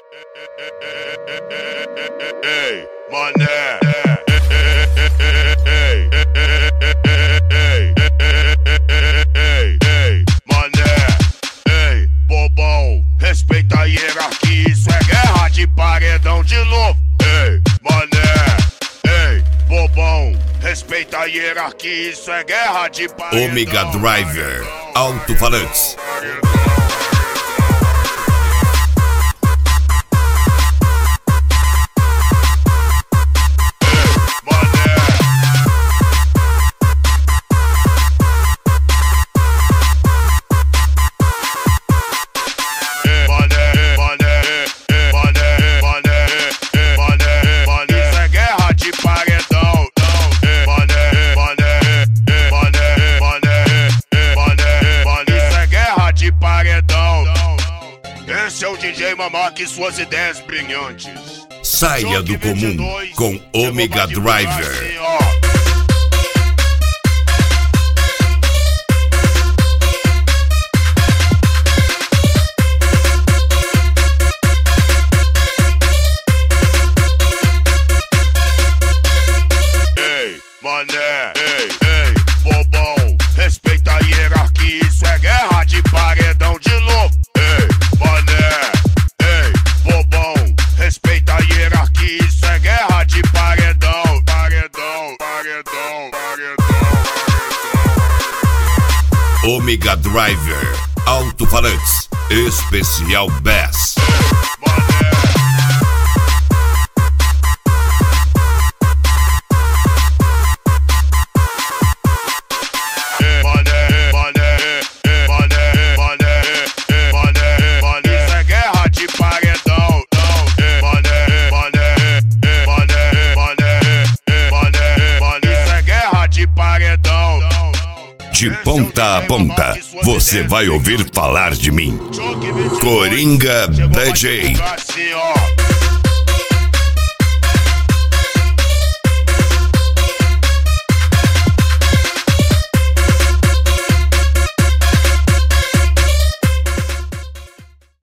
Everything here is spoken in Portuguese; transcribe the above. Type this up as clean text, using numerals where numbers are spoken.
Ei, mané. Ei, mané. Ei, bobão. Respeita a hierarquia, isso é guerra de paredão de novo. Ei, mané. Ei, bobão. Respeita a hierarquia, isso é guerra de paredão. Omega Driver, alto-falantes. Esse é o DJ Mamaca e suas ideias brilhantes. Saia do comum com Omega Driver. Ei, mané, ei, bobão. Respeita a hierarquia, isso é guerra de paredão de novo. Respeita a hierarquia, isso é guerra de paredão. Paredão. Omega Driver, alto-falantes, especial Bass. De ponta a ponta, você vai ouvir falar de mim. Coringa DJ.